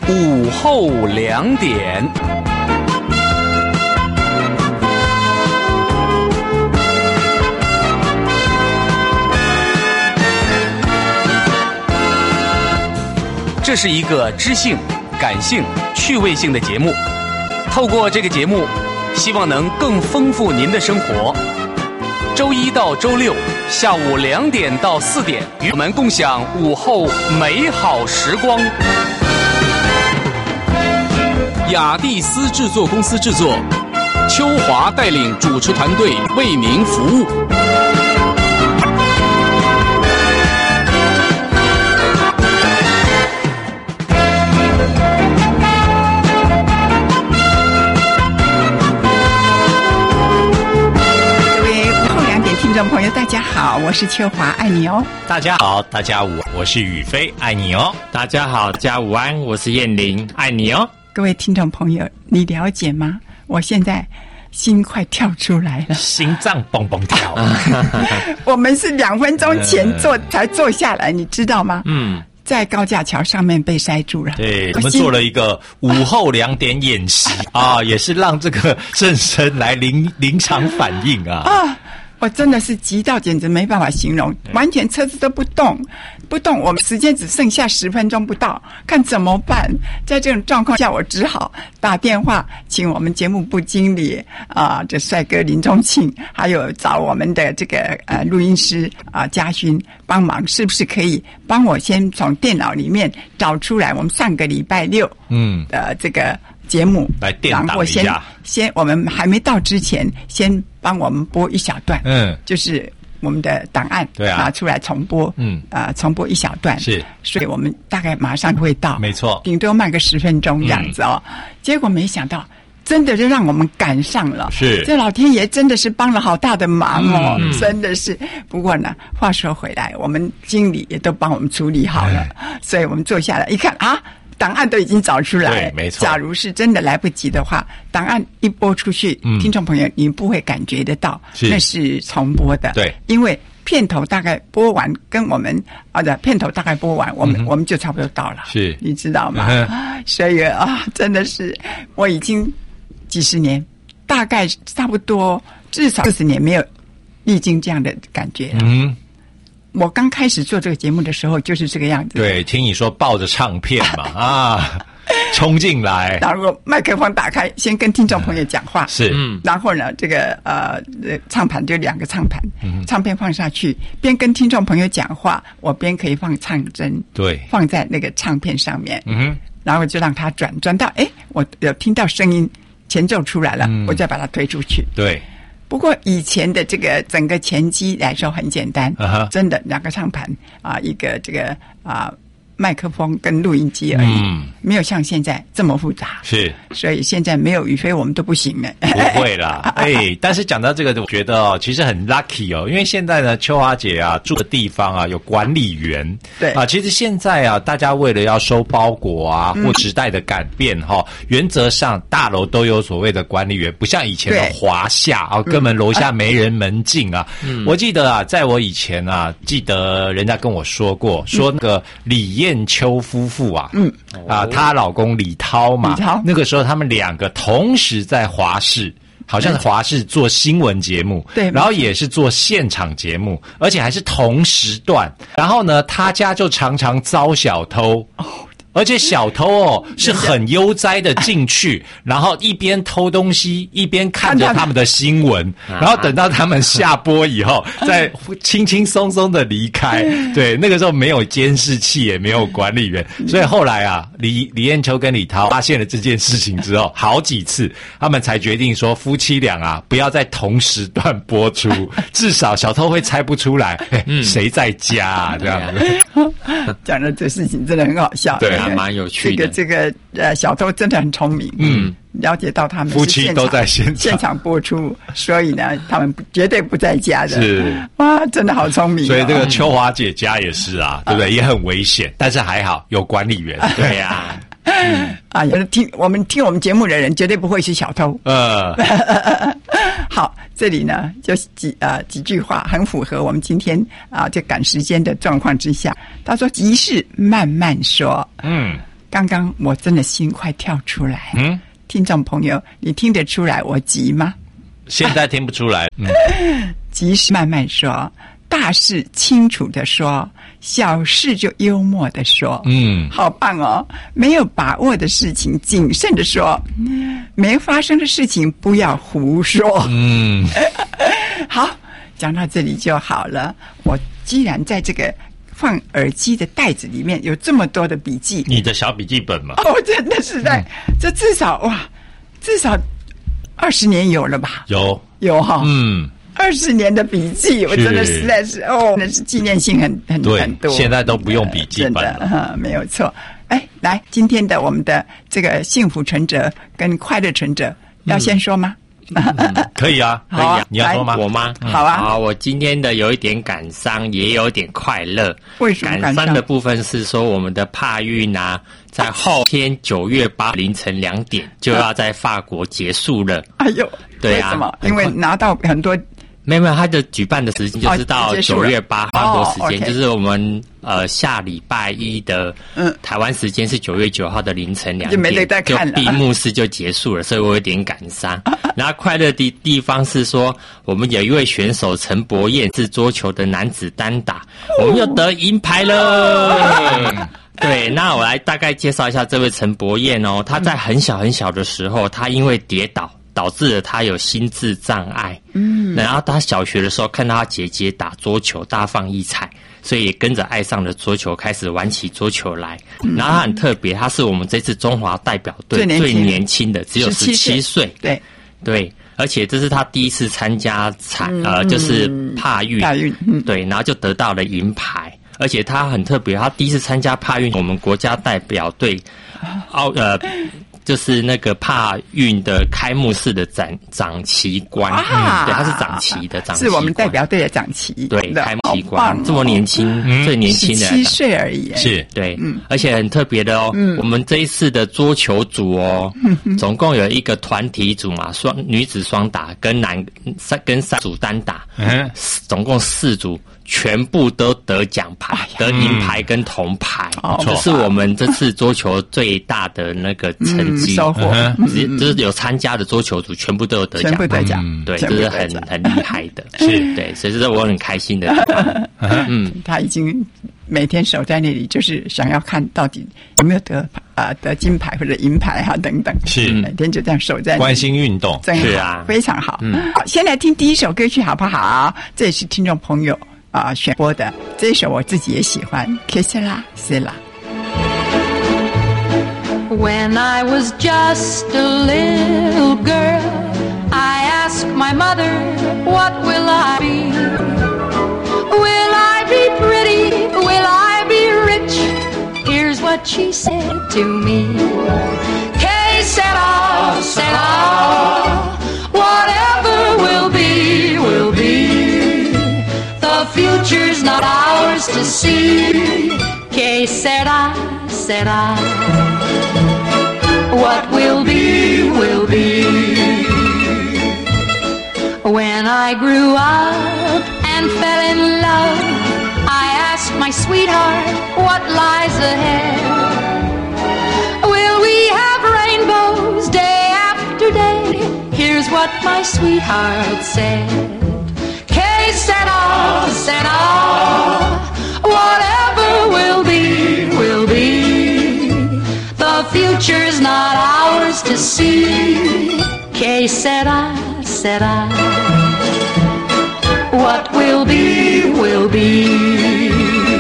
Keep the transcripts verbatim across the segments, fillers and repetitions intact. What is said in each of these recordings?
午后两点。这是一个知性、感性、趣味性的节目。透过这个节目，希望能更丰富您的生活。周一到周六下午两点到四点，与我们共享午后美好时光。雅蒂斯制作公司制作，秋华带领主持团队为您服务。 听众朋友大家好，我是秋华，爱你哦。 大家好，大家午，我是宇飞，爱你哦。 大家好，大家午安，我是燕玲，爱你哦。 各位听众朋友，你了解吗？我现在心快跳出来了， 心脏蹦蹦跳。 我们是两分钟前坐、呃、才坐下来，你知道吗？ 嗯， 在高架桥上面被塞住了。 对，我们做了一个午后两点演习啊，也是让这个正身来临临场反应啊。 啊，我真的是急到简直没办法形容，完全车子都不动不动，我们时间只剩下十分钟不到，看怎么办。在这种状况下，我只好打电话请我们节目部经理啊，这帅哥林宗庆，还有找我们的这个呃录音师啊嘉勋帮忙，是不是可以帮我先从电脑里面找出来我们上个礼拜六嗯的这个节目， 来垫档一下。 然后先先我们还没到之前，先帮我们播一小段，嗯，就是我们的档案，对啊，拿出来重播，嗯，啊、呃，重播一小段， 是， 所以我们大概马上会到， 没错， 顶多慢个十分钟这样子哦。嗯、结果没想到，真的就让我们赶上了， 是， 这老天爷真的是帮了好大的忙哦， 嗯、 真的是。不过呢，话说回来，我们经理也都帮我们处理好了，所以我们坐下来一看啊。档案都已经找出来， 对，没错。 假如是真的来不及的话，档案一播出去，嗯、听众朋友你不会感觉得到是那是重播的， 对， 因为片头大概播完，跟我们啊的片头大概播完，我们、嗯、我们就差不多到了， 是， 你知道吗？嗯、所以啊，真的是我已经几十年，大概差不多至少四十年没有历经这样的感觉了。嗯。我刚开始做这个节目的时候就是这个样子。 对，听你说抱着唱片嘛，啊，冲进来， 然后麦克风打开，先跟听众朋友讲话， 是， 嗯，然后呢，这个呃唱盘就两个唱盘，嗯、唱片放下去，边跟听众朋友讲话，我边可以放唱针， 对， 放在那个唱片上面， 嗯哼， 然后就让它转转到，哎，我有听到声音前奏出来了，嗯、我再把它推出去， 对。 不过以前的这个整个前机来说很简单， uh-huh. 真的两个唱盘啊，一个这个啊麦克风跟录音机而已，嗯、没有像现在这么复杂。 是， 所以现在没有宇飞我们都不行了。 不会啦，哎，但是讲到这个，我觉得哦，其实很 lucky 哦，因为现在呢，秋华姐啊住的地方啊有管理员， 对啊， 其实现在啊，大家为了要收包裹啊，或时代的改变哈、哦，嗯、原则上大楼都有所谓的管理员，不像以前的华夏啊，根本楼下没人门禁啊。嗯、我记得啊，在我以前啊，记得人家跟我说过，说那个李燕秋夫妇啊，嗯啊，她老公李涛嘛， 李涛那个时候他们两个同时在华视，好像是华视做新闻节目， 对， 然后也是做现场节目，而且还是同时段。然后呢，他家就常常遭小偷。哦，而且小偷哦是很悠哉的进去，然后一边偷东西一边看着他们的新闻，然后等到他们下播以后，再轻轻松松的离开。对，那个时候没有监视器，也没有管理员，所以后来啊，李李艳秋跟李涛发现了这件事情之后，好几次他们才决定说，夫妻俩啊不要在同时段播出，至少小偷会猜不出来谁、嗯、在家啊这样子。 讲的这事情真的很好笑， 对。 蛮有趣的，这个这个呃，小偷真的很聪明，嗯，了解到他们夫妻都在现场现场播出，所以呢，他们绝对不在家的， 是哇，真的好聪明、哦。 所以这个秋华姐家也是啊，嗯、对不对？也很危险，但是还好有管理员，对呀、啊。 嗯、啊，有人听我们听我们节目的人绝对不会是小偷。呃，好，这里呢就几呃几句话，很符合我们今天啊这赶时间的状况之下。他说：“急事慢慢说。”嗯， 刚刚我真的心快跳出来。 嗯， 听众朋友，你听得出来我急吗？ 现在听不出来。嗯， 急事慢慢说，大事清楚的说，小事就幽默的说。 嗯， 好棒哦！没有把握的事情谨慎的说，没发生的事情不要胡说。 嗯， 好，讲到这里就好了。我既然在这个放耳机的袋子里面有这么多的笔记， 你的小笔记本嘛？ 哦，真的是在、嗯、这至少哇，至少二十年有了吧？ 有有哈、哦， 嗯， 二十年的笔记，我真的实在是哦，那是纪念性很很很多。 现在都不用笔记本了， 真的哈，没有错。哎，来，今天的我们的这个幸福存折跟快乐存折，要先说吗？ 嗯、可以啊，可以啊，你要说吗？ 我吗？ 好啊。 好，我今天的有一点感伤，也有点快乐。 为什么感伤？ 感伤的部分是说，我们的帕运啊，在后天九月八凌晨两点就要在法国结束了。 哎呦， 对啊， 为什么？因为拿到很多。 没有没有，它的举办的时间就是到九月八法国时间， 哦、 就是我们呃下礼拜一的嗯台湾时间是九月九号的凌晨两点， 就没得再看了， 就闭幕式就结束了，所以我有点感伤。然后快乐的地方是说，我们有一位选手陈柏彦是桌球的男子单打，哦、我们又得银牌了。对，那我来大概介绍一下这位陈柏彦哦，他在很小很小的时候，他因为跌倒。导致了他有心智障碍，嗯，然后他小学的时候看到他姐姐打桌球大放异彩，所以也跟着爱上了桌球，开始玩起桌球来。嗯、然后他很特别，他是我们这次中华代表队最年轻的，只有十七岁， 对对，而且这是他第一次参加彩、嗯、呃，就是帕运， 帕运，嗯、 对，然后就得到了银牌。而且他很特别，他第一次参加帕运，我们国家代表队奥呃。就是那个帕运的开幕式的展掌旗官，啊、嗯，对，他是掌旗的掌旗官， 是我们代表队的掌旗， 对，开幕旗官，哦、这么年轻，嗯、最年轻的， 十七岁而已， 是， 对，嗯，而且很特别的哦，嗯，我们这一次的桌球组哦，嗯、总共有一个团体组嘛，双女子双打跟男三跟三组单打，嗯，总共四组。全部都得奖牌，哎、得银牌跟铜牌，嗯、这是我们这次桌球最大的那个成绩、 嗯、收获。 嗯、就是有参加的桌球组全部都有得奖， 全部得奖， 嗯、对，这是很很厉害的，是对，所以这是我很开心的地方。 嗯，他已经每天守在那里，就是想要看到底有没有得啊、呃、得金牌或者银牌啊等等， 是每天就这样守在那里， 关心运动， 真好， 是啊， 非常好。嗯，好，先来听第一首歌曲好不好？这也是听众朋友。啊，选播的这一首我自己也喜欢 Que sera sera When I was just a little girl, I asked my mother, what will I be? Will I be pretty? Will I be rich? Here's what she said to me. Que sera, sera, whatever will be, will be.The future's not ours to see. Que sera, sera. What will be, will be. When I grew up and fell in love, I asked my sweetheart what lies ahead. Will we have rainbows day after day? Here's what my sweetheart said.Que sera, sera, whatever will be, will be. The future's not ours to see. Que sera, sera. What will be, will be.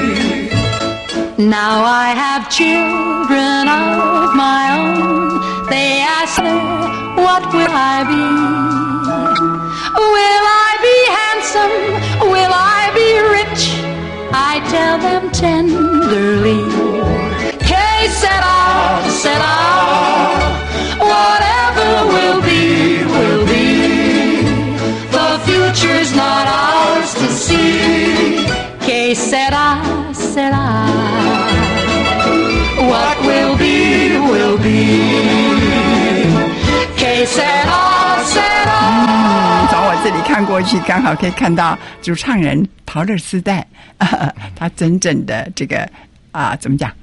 Now I have children of my own. They ask her, what will I be? Will I be handsome? Will I be rich? I tell them tenderly. Que sera, sera. Whatever will be, will be. The future's not ours to see. Que sera, sera. What will be, will be. Que sera, sera. 从我这里看过去，刚好可以看到主唱人陶乐丝带，啊，他真正的这个啊，怎么讲？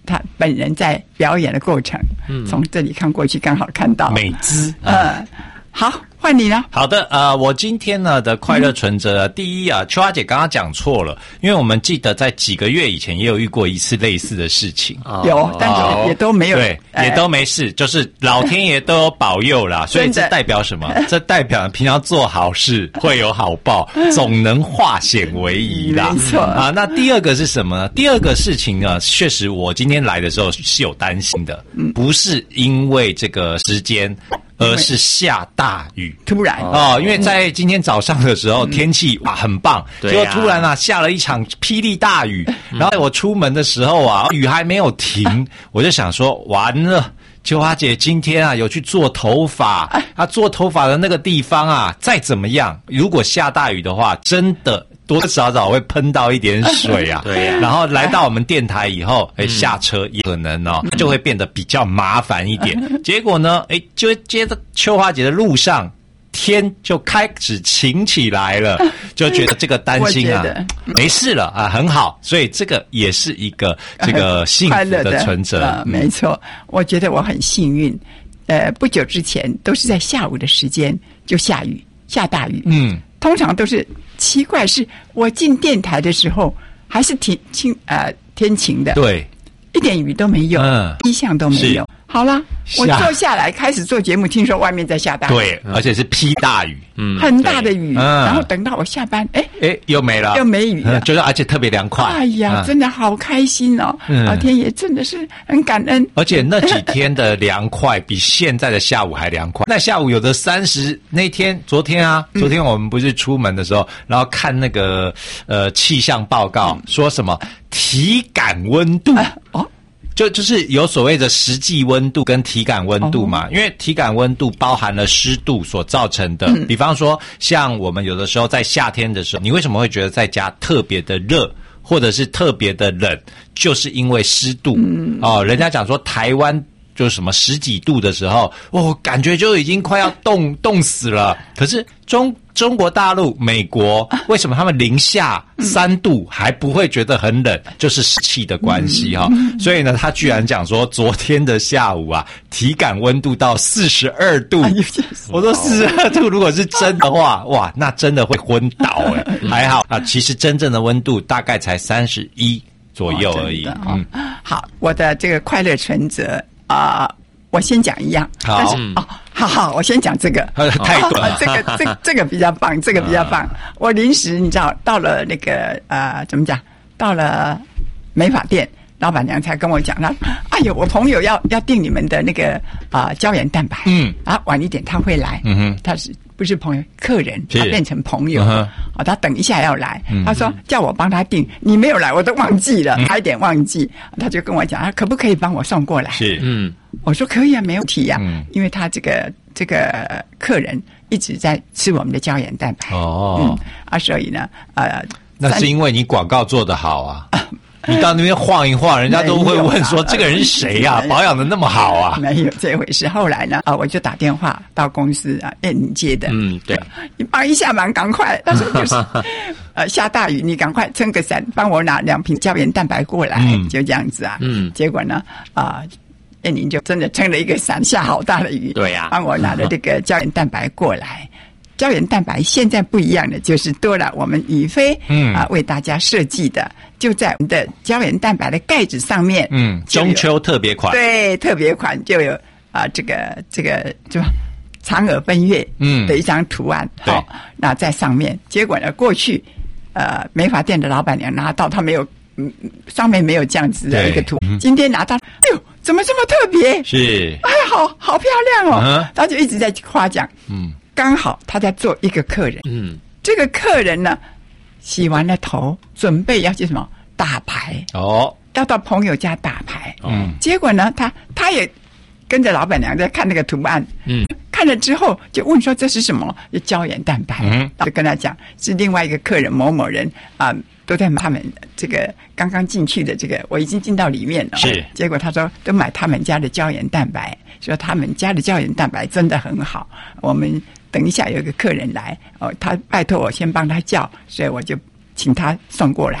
他本人在表演的过程，嗯，从这里看过去刚好看到美姿， 呃，好，换你呢？ 好的，呃，我今天呢的快乐存折，嗯、第一啊，秋花姐刚刚讲错了，因为我们记得在几个月以前也有遇过一次类似的事情， 哦、有，但是也都没有， 对，呃、也都没事，就是老天爷都有保佑啦，所以这代表什么？这代表平常做好事会有好报，总能化险为夷啦。 没错啊，那第二个是什么呢？第二个事情呢，确实我今天来的时候是有担心的，嗯、不是因为这个时间。而是下大雨， 突然哦，因为在今天早上的时候，嗯、天气哇很棒，结果、啊、突然啊下了一场霹雳大雨，嗯、然后我出门的时候啊，雨还没有停，我就想说完了。秋花姐今天啊有去做头发，啊做头发的那个地方啊，再怎么样，如果下大雨的话，真的多多少少会喷到一点水啊。 对呀、啊。 然后来到我们电台以后，哎、嗯、下车也可能哦，就会变得比较麻烦一点。结果呢，哎就接着秋花姐的路上。天就开始晴起来了，就觉得这个担心啊，没事了啊，很好，所以这个也是一个这个幸福的存折。 呃、没错，我觉得我很幸运。呃，不久之前都是在下午的时间就下雨，下大雨。嗯，通常都是奇怪，是我进电台的时候还是挺晴呃天晴的， 对， 一点雨都没有，嗯，一项都没有。好了，我坐下来开始做节目，听说外面在下大雨， 对，而且是批大雨， 嗯，很大的雨。嗯、然后等到我下班，哎哎，又没了， 又没雨了， 嗯、就是而且特别凉快。 哎呀，嗯、真的好开心哦！嗯、老天爷真的是很感恩。 而且那几天的凉快比现在的下午还凉快。那下午有的三十，那天昨天啊，昨天我们不是出门的时候，嗯、然后看那个呃气象报告，嗯、说什么体感温度、啊、哦。就就是有所谓的实际温度跟体感温度嘛，哦、因为体感温度包含了湿度所造成的。嗯、比方说，像我们有的时候在夏天的时候，你为什么会觉得在家特别的热，或者是特别的冷，就是因为湿度。嗯、哦，人家讲说台湾就是什么十几度的时候，哦，感觉就已经快要冻冻死了。可是中中国大陆、美国，为什么他们零下三度还不会觉得很冷？就是湿气的关系哈、哦。所以呢，他居然讲说，昨天的下午啊，体感温度到四十二度。我说四十二度，如果是真的话，哇，那真的会昏倒哎。还好啊，其实真正的温度大概才三十一左右而已。 哦哦、嗯，好，我的这个快乐存折啊。呃我先讲一样， 好， 但是哦，好好，我先讲这个， 太短了， 这个这个、这个比较棒，这个比较棒。啊、我临时你知道，到了那个呃，怎么讲？到了美发店，老板娘才跟我讲，她哎呦，我朋友要要订你们的那个啊、呃、胶原蛋白，嗯，啊晚一点他会来，嗯哼，他是不是朋友？客人，他变成朋友，啊、嗯，他等一下要来，嗯、他说叫我帮他订，你没有来，我都忘记了，差一点忘记，他就跟我讲，啊，可不可以帮我送过来？ 是，嗯。 我说可以啊，没问题呀、啊，嗯、因为他这个这个客人一直在吃我们的胶原蛋白哦，嗯啊，所以呢，呃， 那是因为你广告做得好啊，你到那边晃一晃，人家都会问说这个人是谁呀、啊？保养的那么好啊？ 没有这回事。后来呢，啊，我就打电话到公司啊，燕妮接的， 嗯，对， 你帮一下忙，赶快。他说就是，呃，下大雨，你赶快撑个伞，帮我拿两瓶胶原蛋白过来，嗯、就这样子啊。嗯，结果呢，啊、呃。燕妮就真的撑了一个伞，下好大的雨， 对呀、啊， 帮我拿了这个胶原蛋白过来。胶原蛋白现在不一样的，就是多了我们宇飞嗯啊为大家设计的，就在我们的胶原蛋白的盖子上面， 嗯，中秋特别款， 对，特别款就有啊这个这个就嫦娥奔月嗯的一张图案，好、嗯哦，那在上面，结果呢过去呃美发店的老板娘拿到，她没有。嗯，上面没有这样子的一个图。嗯、今天拿到，哎呦，怎么这么特别？ 是， 哎，好好漂亮哦！嗯、他就一直在夸奖。嗯，刚好他在做一个客人。嗯，这个客人呢，洗完了头，准备要去什么打牌哦，要到朋友家打牌。嗯，结果呢，他他也跟着老板娘在看那个图案。嗯，看了之后就问说这是什么？胶原蛋白。嗯，就跟他讲是另外一个客人某某人啊。呃都在买他们这个刚刚进去的这个，我已经进到里面了。 是， 结果他说都买他们家的胶原蛋白，说他们家的胶原蛋白真的很好。我们等一下有一个客人来，哦，他拜托我先帮他叫，所以我就请他送过来。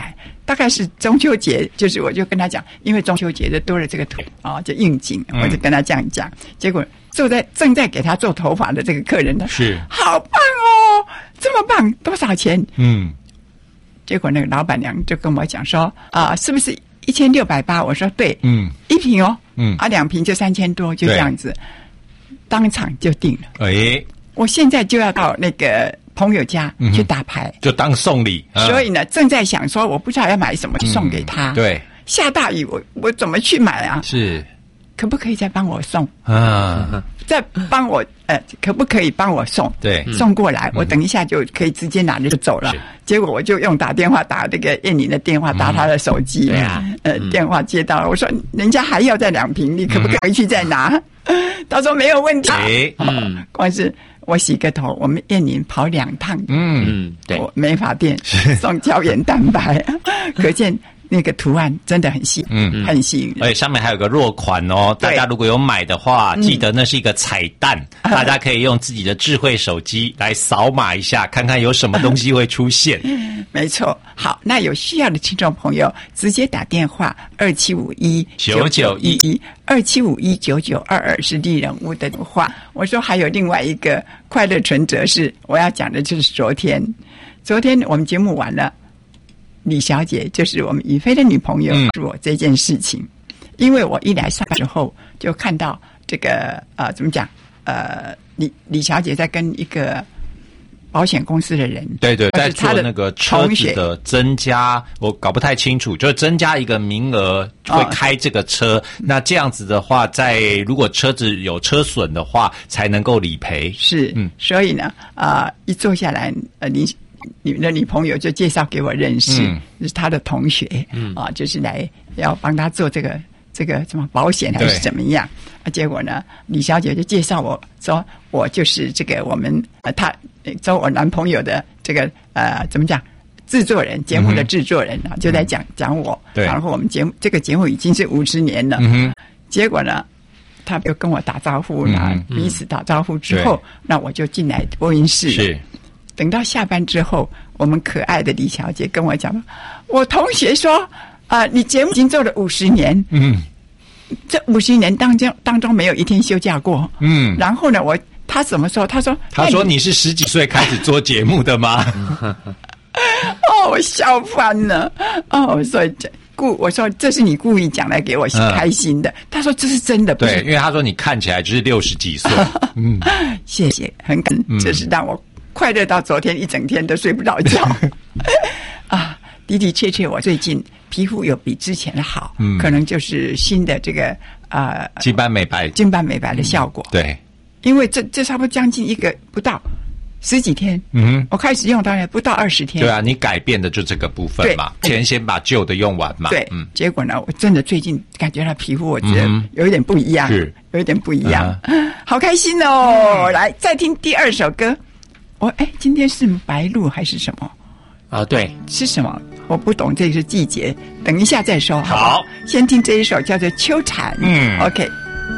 大概是中秋节，就是我就跟他讲，因为中秋节就多了这个图啊，就应景，我就跟他这样讲。结果坐在正在给他做头发的这个客人呢， 是好棒哦，这么棒，多少钱？ 嗯， 结果那个老板娘就跟我讲说，啊、呃，是不是一千六百八？我说对， 嗯， 一瓶哦， 嗯， 啊，两瓶就三千多，就这样子，当场就定了。 哎， 我现在就要到那个朋友家去打牌， 就当送礼。嗯、 所以呢，正在想说，我不知道要买什么送给他。 嗯、对， 下大雨，我我怎么去买啊？ 是， 可不可以再帮我送？ 啊， 再帮我呃，可不可以帮我送？ 对， 送过来，我等一下就可以直接拿着就走了。结果我就用打电话打这个燕玲的电话，打他的手机， 对啊， 呃，电话接到了，我说人家还要再两瓶，你可不可以回去再拿？他说没有问题。 哎， 嗯，光是我洗个头，我们燕玲跑两趟， 嗯嗯，对， 我美发店送胶原蛋白，可见。那个图案真的很吸，嗯，很吸引人， 而且上面还有个落款哦。大家如果有买的话，记得那是一个彩蛋，嗯、大家可以用自己的智慧手机来扫码一下，看看有什么东西会出现。 没错，好，那有需要的听众朋友，直接打电话二七五一九九一一二七五一九九二二是丽人屋的话。我说还有另外一个快乐存折是我要讲的，就是昨天，昨天我们节目完了。李小姐就是我们宇飞的女朋友，说我这件事情，嗯、因为我一来上班之后就看到这个呃，怎么讲呃，李李小姐在跟一个保险公司的人， 对对，在做那个车子的增加，我搞不太清楚，就是增加一个名额会开这个车，哦、那这样子的话，在如果车子有车损的话，才能够理赔。 是，嗯，所以呢，啊、呃，一坐下来，呃，你。你们的女朋友就介绍给我认识，嗯、是他的同学，嗯啊，就是来要帮他做这个这个什么保险还是怎么样啊？结果呢，李小姐就介绍我说，我就是这个我们呃，他做我男朋友的这个呃，怎么讲？制作人，节目的制作人啊，嗯、就在讲讲我。 对， 然后我们节目这个节目已经是五十年了，嗯、结果呢，他就跟我打招呼啦，嗯、彼此打招呼之后，那我就进来播音室了。 是。 等到下班之后，我们可爱的李小姐跟我讲，我同学说，啊、呃，你节目已经做了五十年，嗯，这五十年当中当中没有一天休假过，嗯，然后呢，我他怎么说？他说， 他说你是十几岁开始做节目的吗？ 哦，我笑翻了，哦，所以这。故我说这是你故意讲来给我开心的，嗯、他说这是真的，不是对，因为他说你看起来就是六十几岁，嗯， 谢谢，很感，嗯、这是让我。快乐到昨天一整天都睡不着觉啊！的的确确，我最近皮肤有比之前好，嗯，可能就是新的这个呃金斑美白、 金斑美白的效果。 嗯、对， 因为这这差不多将近一个不到十几天，嗯，我开始用当然不到二十天。 对啊，你改变的就这个部分嘛，先先把旧的用完嘛。 对，嗯，结果呢，我真的最近感觉到皮肤，我觉得有一点不一样，是有一点不一样，嗯、好开心哦！嗯、来，再听第二首歌。我哎，今天是白露还是什么？ 啊，对， 是什么？我不懂这个季节，等一下再说。好， 好， 先听这一首叫做《秋蝉》。嗯 ，OK。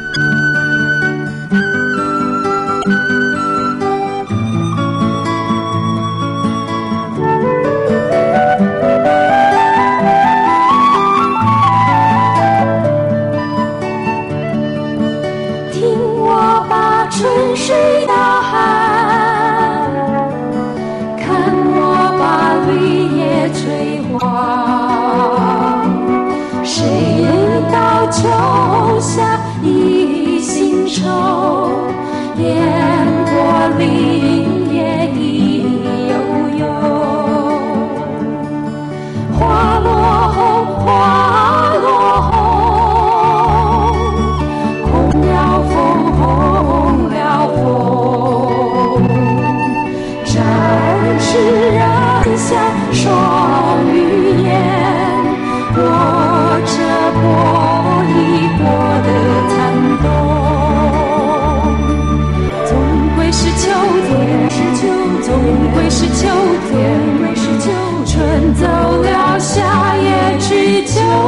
听我把春水大喊。谁到秋夏一心愁，烟波林叶意悠悠。花落红，花落红，红了枫，红了枫。展翅人下双语言。我这波一波的残冬，总归是秋天，是秋，总归是秋天，归是秋，春走了，夏也去，秋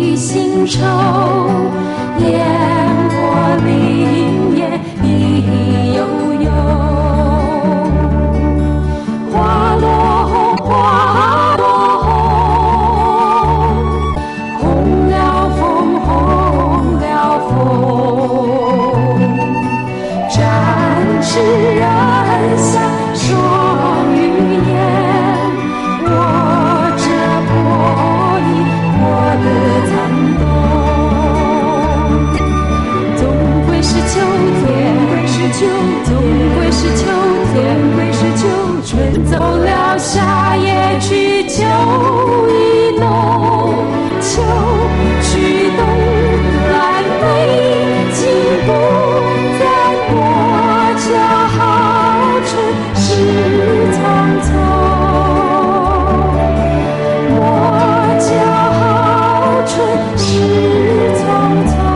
的新愁，烟波林野意悠悠，花落红，花落红，红了枫，红了枫，展翅人像双羽燕，握着破衣我的残冬，总归是秋天，总归是秋天，归是秋春走了夏夜去，秋意浓，秋去冬来美，情不再过家好春事苍苍，我家好春事苍苍。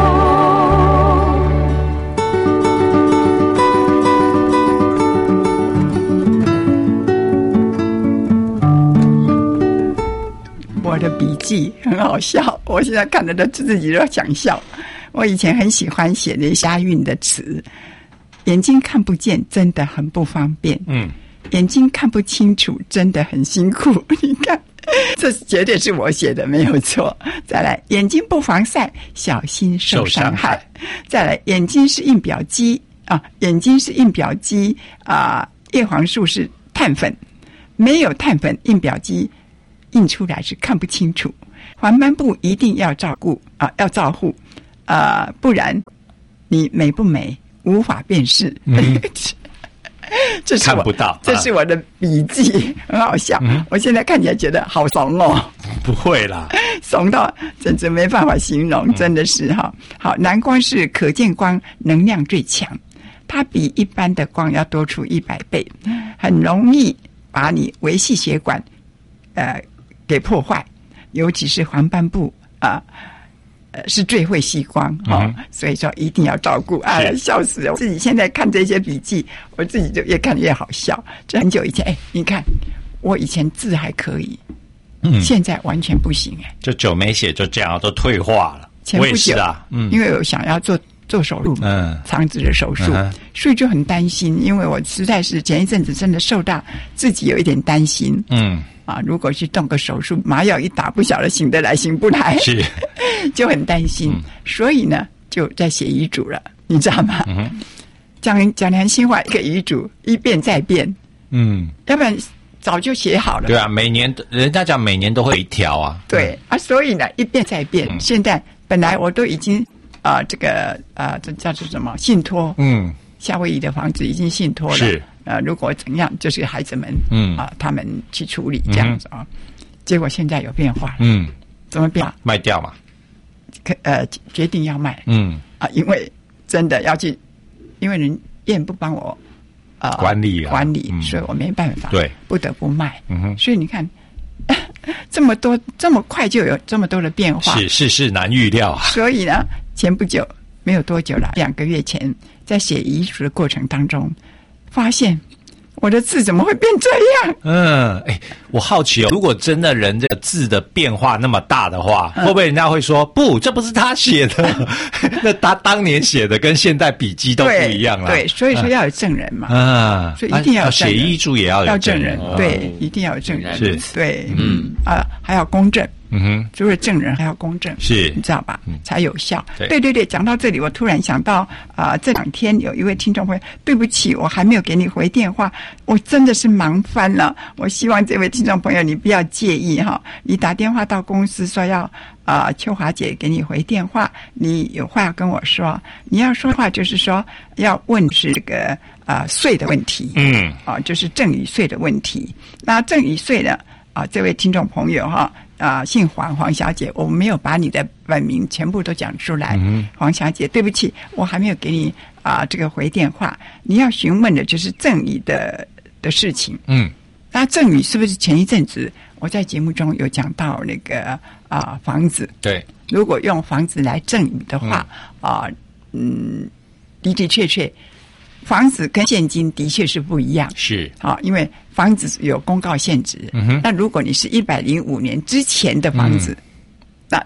我的笔记很好笑，我现在看着都自己都想笑。我以前很喜欢写那押韵的词，眼睛看不见真的很不方便， 嗯， 眼睛看不清楚真的很辛苦。你看，这绝对是我写的，没有错。再来，眼睛不防晒，小心受伤害。再来，眼睛是印表机啊，眼睛是印表机啊，叶黄素是碳粉，没有碳粉，印表机印出来是看不清楚。黄斑部一定要照顾啊，要照护啊，不然你美不美无法辨识。嗯这是我看不到， 这是我的笔记，很好笑。嗯、我现在看起来觉得好怂哦， 不会啦， 怂到简直没办法形容，真的是哈。好，蓝光是可见光能量最强，它比一般的光要多出一百倍，很容易把你维系血管呃给破坏，尤其是黄斑部啊。呃，是最会吸光哈、哦嗯，所以说一定要照顾。哎，笑死了！我自己现在看这些笔记，我自己就越看越好笑。这很久以前，哎，你看我以前字还可以，嗯，现在完全不行哎。 就久没写，就这样都退化了。 前不久我也是啊，嗯， 因为我想要做做手术嘛，嗯，肠子的手术、嗯，所以就很担心，因为我实在是前一阵子真的受到自己有一点担心，嗯。啊，如果去动个手术，麻药一打，不晓得醒得来醒不来， 是就很担心、嗯，所以呢，就在写遗嘱了，你知道吗？嗯、讲讲良心话，一个遗嘱一变再变，嗯，要不然早就写好了。 对啊，每年人家讲每年都会有一条啊， 对、嗯、啊，所以呢，一变再变。嗯、现在本来我都已经啊、呃，这个啊、呃，这叫做什么信托？嗯，夏威夷的房子已经信托了。 是。 呃，如果怎样，就是孩子们，嗯啊、呃，他们去处理这样子啊、嗯。结果现在有变化，嗯，怎么变？ 卖掉嘛？ 可呃，决定要卖，嗯啊、呃，因为真的要去，因为人院不帮我啊、呃、 管理、啊、 管理、嗯，所以我没办法， 对， 不得不卖。嗯哼，所以你看，这么多这么快就有这么多的变化， 是世事难预料啊。 所以呢，前不久没有多久了，两个月前，在写遗嘱的过程当中。发现我的字怎么会变这样？ 嗯，哎，我好奇哦，如果真的人这个字的变化那么大的话，嗯、会不会人家会说不，这不是他写的？那他当年写的跟现在笔记都不一样了。 对，所以说要有证人嘛。啊，所以一定要有证人、 啊、写遗嘱也要有证人， 要证人、哦，对，一定要有证人。 是， 对，嗯啊，还要公证。嗯哼，除了证人还要公证， 是， 你知道吧？嗯，才有效。 对对对对，讲到这里，我突然想到啊、呃，这两天有一位听众朋友，对不起，我还没有给你回电话，我真的是忙翻了。我希望这位听众朋友你不要介意哈，你打电话到公司说要啊、呃，秋华姐给你回电话，你有话要跟我说，你要说话就是说要问是这个啊税的问题，嗯，啊就是赠与税的问题。那赠与税呢啊，这位听众朋友哈。啊，姓黄，黄小姐，我没有把你的本名全部都讲出来。嗯、黄小姐，对不起，我还没有给你啊这个回电话。你要询问的就是赠与的的事情。嗯，那赠与是不是前一阵子我在节目中有讲到那个啊房子？ 对， 如果用房子来赠与的话，啊嗯，的的确确。房子跟现金的确是不一样， 是啊，因为房子有公告限值。嗯哼，那如果你是一百零五年之前的房子，嗯、那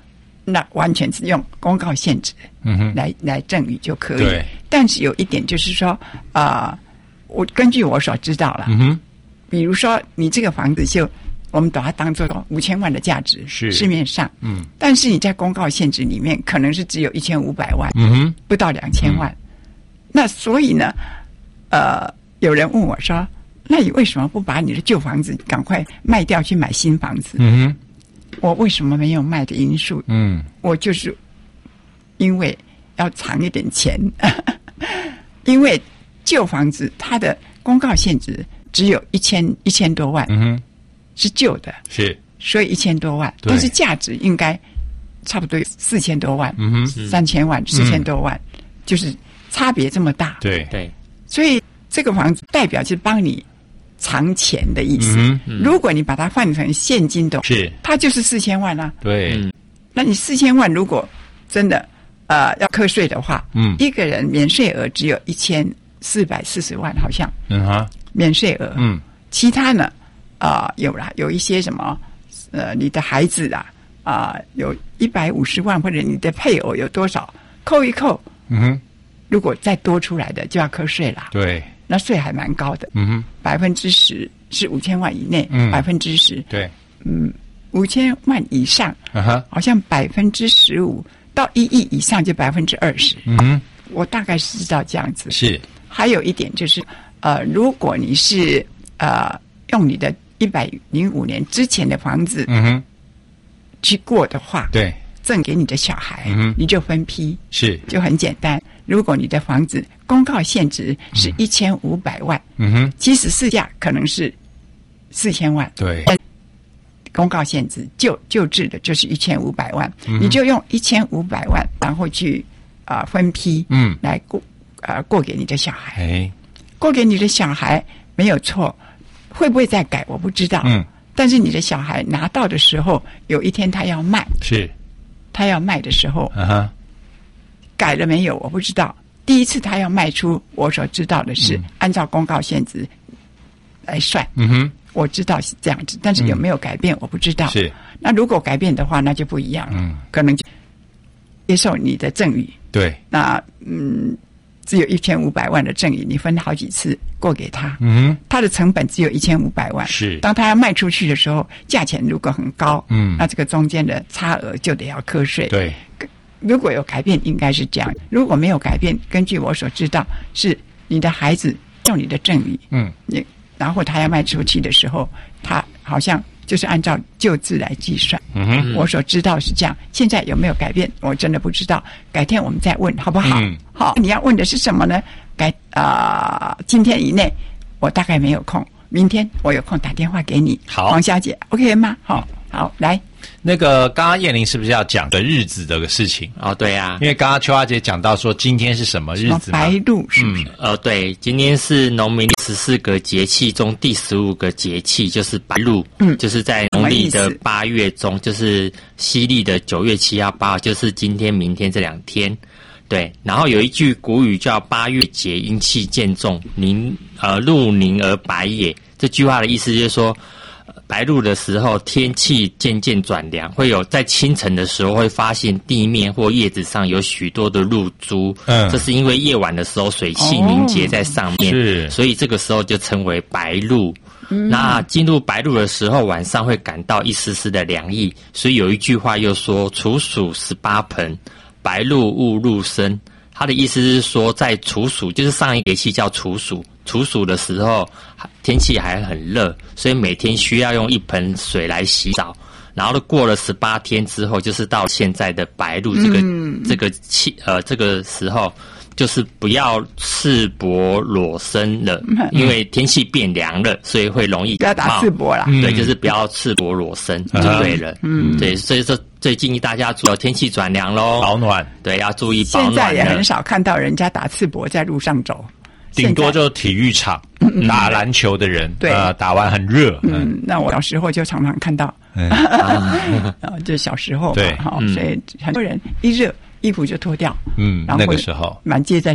那完全是用公告限制嗯哼， 来来赠与就可以。 对， 但是有一点就是说，啊、呃，我根据我所知道了， 嗯哼， 比如说你这个房子就我们把它当做五千万的价值， 是市面上， 嗯， 但是你在公告限制里面可能是只有一千五百万， 嗯哼， 不到两千万。那所以呢，呃，有人问我说，那你为什么不把你的旧房子赶快卖掉去买新房子？ 嗯哼， 我为什么没有卖的因素？ 嗯， 我就是因为要藏一点钱，因为旧房子它的公告限制只有一千一千多万， 嗯哼， 是旧的， 是， 所以一千多万， 对但是价值应该差不多四千多万， 嗯哼， 三千万、四千多万，就是差别这么大。 对， 对， 所以这个房子代表是帮你藏钱的意思。 嗯如果你把它换成现金的， 是， 它就是四千万啊。 对， 嗯那你四千万如果真的呃要课税的话， 嗯一个人免税额只有一千四百四十万，好像嗯哈， 免税额。 嗯， 其他呢，啊、呃、有啦，有一些什么呃你的孩子啦，啊、呃、有一百五十万，或者你的配偶有多少，扣一扣， 嗯哼， 如果再多出来的就要课税啦。 对， 那税还蛮高的， 嗯哼， 百分之十是五千万以内， 嗯百分之十， 对， 五千万以上， 啊哈， 好像百分之十五到一亿以上就百分之二十。 嗯哼， 我大概是知道这样子。 是， 还有一点就是，呃，如果你是呃用你的一百零五年之前的房子嗯哼， 去过的话， 对， 赠给你的小孩， 嗯哼你就分批， 是， 就很简单。如果你的房子公告限值是一千五百万， 嗯哼， 其实市价可能是四千万， 对， 公告限制旧旧制的就是一千五百万， 嗯你就用一千五百万，然后去啊、呃、分批， 嗯来过呃过给你的小孩， 哎， 过给你的小孩没有错，会不会再改我不知道， 嗯， 但是你的小孩拿到的时候，有一天他要卖， 是， 他要卖的时候啊哈， 改了没有我不知道。第一次他要卖出，我所知道的是、 嗯按照公告限制来算， 嗯哼， 我知道是这样子，但是有没有改变我不知道。 是， 那如果改变的话，那就不一样了， 嗯可能就接受你的赠与。 对， 那嗯，只有一千五百万的赠与，你分好几次过给他， 嗯哼， 他的成本只有一千五百万。 是当他要卖出去的时候，价钱如果很高， 嗯那这个中间的差额就得要课税。 对， 如果有改变，应该是这样；如果没有改变，根据我所知道，是你的孩子用你的赠与， 嗯， 你然后他要卖出去的时候，他好像就是按照旧制来计算。 嗯哼， 我所知道是这样，现在有没有改变，我真的不知道。改天我们再问，好不好？ 嗯好，你要问的是什么呢？改啊、呃今天以内我大概没有空，明天我有空打电话给你。 好黄小姐 ，OK 吗？好，好，来， 那个刚刚燕玲是不是要讲的日子这个事情？ 哦，对啊因，为刚刚秋花姐讲到说今天是什么日什么子嘛？ 白露是不是？ 呃，对，今天是农民十四个节气中第十五个节气，就是白露， 嗯就是在农历的什么意思八月中，就是西历的九月七号、八号，就是今天、明天这两天。对，然后有一句古语叫“八月节，阴气渐重，凝呃露凝而白也”。这句话的意思就是说，呃白露的时候天气渐渐转凉，会有在清晨的时候会发现地面或叶子上有许多的露珠。 嗯这是因为夜晚的时候水汽凝结在上面， 是所以这个时候就称为白露。那进入白露的时候，晚上会感到一丝丝的凉意，所以有一句话又说“处暑十八盆，白露勿入身”。它的意思是说，在处暑，就是上一个节气叫处暑，处暑的时候天气还很热，所以每天需要用一盆水来洗澡。然后过了十八天之后，就是到现在的白露这个、 嗯、 这个气呃这个时候。就是不要赤膊裸身了，因为天气变凉了，所以会容易不要打赤膊啦。 对，就是不要赤膊裸身就对了。嗯，对，所以说最建议大家注意天气转凉喽， 保暖。 对，要注意保暖。 现在也很少看到人家打赤膊在路上走， 顶多就体育场打篮球的人， 对呃，打完很热， 嗯，那我小时候就常常看到， 嗯啊，就小时候对嘛，哈，所以很多人一热衣服就脱掉， 嗯， 然后那个时候， 满街在走，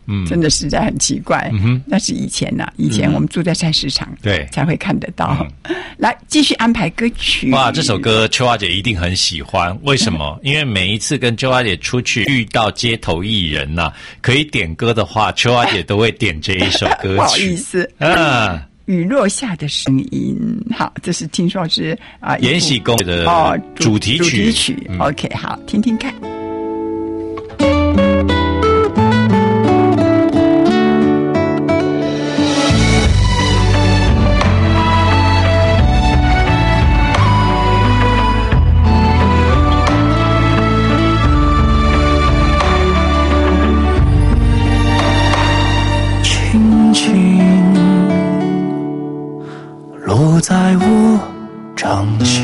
嗯， 真的实在很奇怪。 嗯哼， 那是以前呐、啊，以前我们住在菜市场， 对， 才会看得到。嗯、来，继续安排歌曲。 哇，这首歌秋华姐一定很喜欢，为什么？因为每一次跟秋华姐出去遇到街头艺人呐、啊，可以点歌的话，秋华姐都会点这一首歌曲。 不好意思，啊。雨落下的声音，好，这是听说是啊，《 延禧攻略》的哦主题曲。 主题曲、嗯、，OK， 好，听听看。 轻轻落在我掌心，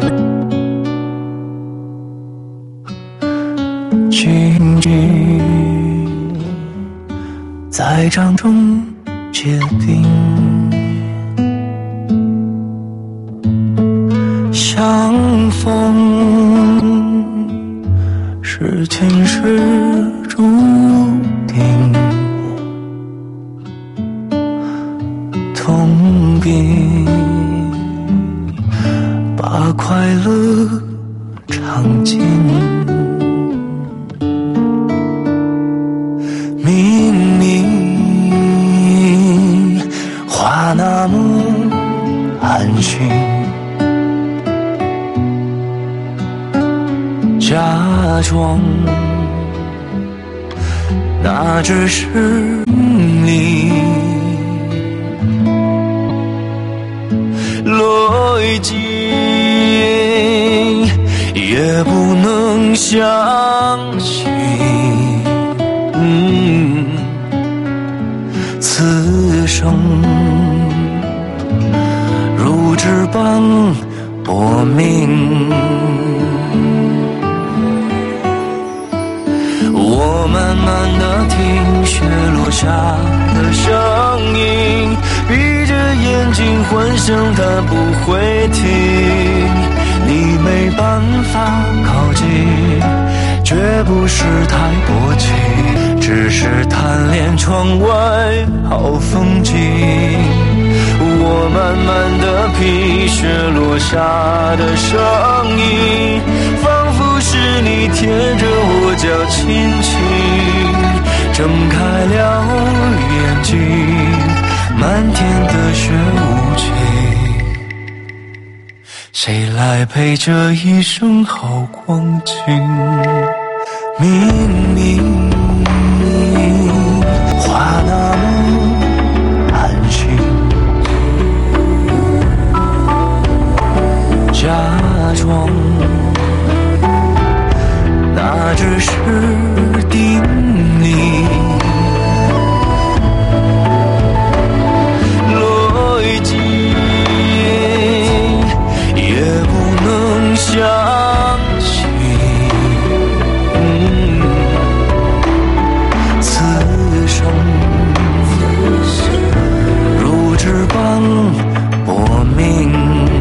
静静在掌中结冰，相逢是前世注定，痛并把快乐尝尽，明明话那么安心，假装那只是你来劲，也不能相信，嗯，此生如纸般薄命。我慢慢地听雪落下的声音，闭着眼睛幻想它不会停，你没办法靠近，绝不是太薄情，只是贪恋窗外好风景。我慢慢地品雪落下的声音，仿佛是你贴着我脚轻轻睁开了眼睛，漫天的雪无情，谁来陪这一生好光景？明明话那么安心，假装那只是定理，逻辑也不能相信，嗯，此生如纸般薄命。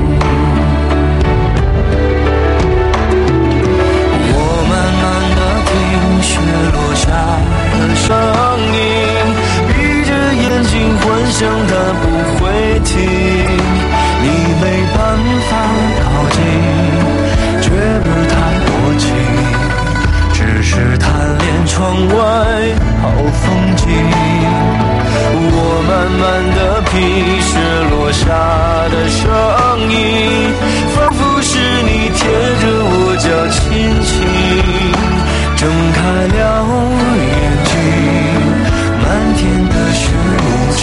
雪落下的声音，闭着眼睛幻想它不会停，你没办法靠近，绝不太多情，只是贪恋窗外好风景。我慢慢地品雪落下的声音，仿佛是你贴着我脚轻轻睁开了眼睛，漫天的雪无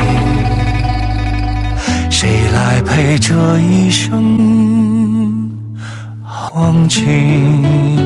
情，谁来陪这一生光景？